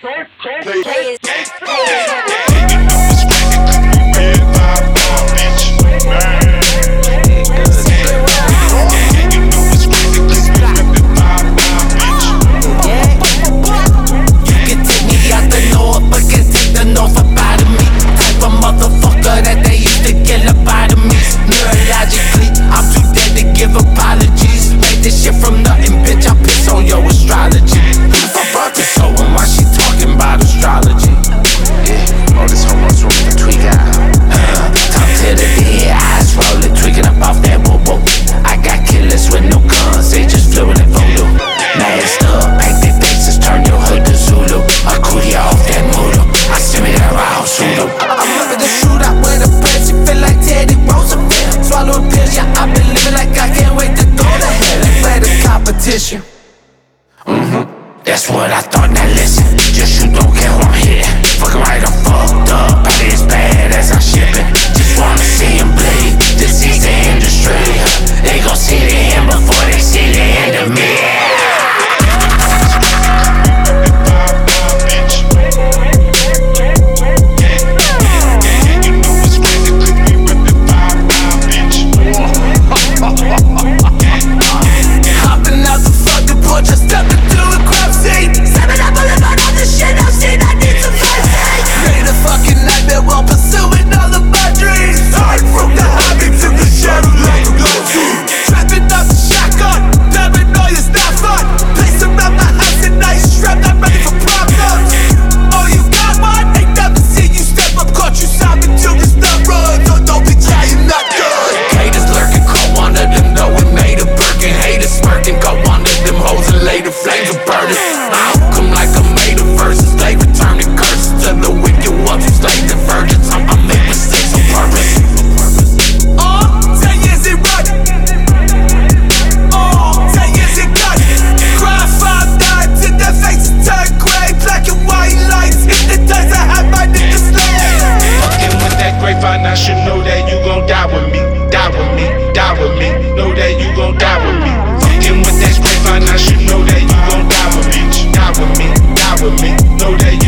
That's what I thought, now listen. Just you don't care who I'm hitting. Fucking right, I'm fucked up. Body as bad as I'm shipping. Just wanna see him bleed. This is the industry. They gon' see the end before they see the end of me. Hopping out the fucking porch, I stepped into a crowd seat. 7 up on the bottom of the shit I've seen, I need some mercy. Made a fucking nightmare while pursuing all of my dreams. Hard from the hobby to the shadow like a go-to. Trapping off the shotgun, paranoia's not fun. Place around my house at night, strapped, I'm ready for problems. Oh, you got one? Ain't never seen you step up, caught you sobbing till it's not run. Don't be trying, not good. Haters lurking, caught one of them, know we made a Birkin. Haters smirking, caught one of them hoes and laid the flames of burning. I hook 'em like I made a verses, they return the curses to the wicked ones who slayed the virgins. I make mistakes on purpose. 10 years it run. 10 years it gun. Cry 5 died till their faces turn gray. Black and white lights hypnotize, I had my niggas slain. Fucking with that grapevine, I should know that you gon' die with me. Die with me, die with me. Know that you gon' die with me. Fucking with that grapevine, I should know that you gon' die with me. Die with me, die with me. Know that